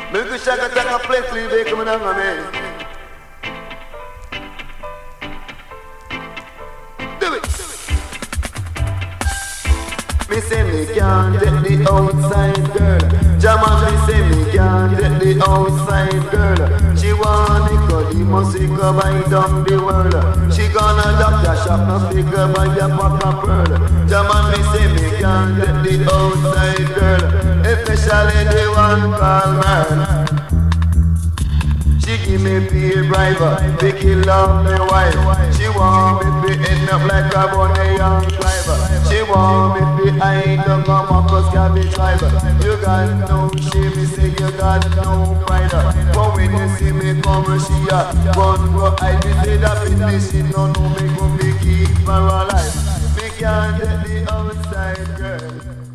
Milk shaka take a plate, leave it coming on me. Do it. Me say me can't get the outside girl. Jama me say me can't get the outside girl. She want it 'cause he must go buy down the world. She gonna doctor shop no figure buy a pack of pearl. Jama me say me can't get the outside girl, especially the one called man. She give me peer briber, they kill off my wife. She want me to end up like a bunny young driver. She want me to hide the Marcus cabbage driver. You got no shame, me say you got no pride. But when you see me come, she a run, but I be say that fitness, she no know me go be keep her alive. Me can't get the outside girl.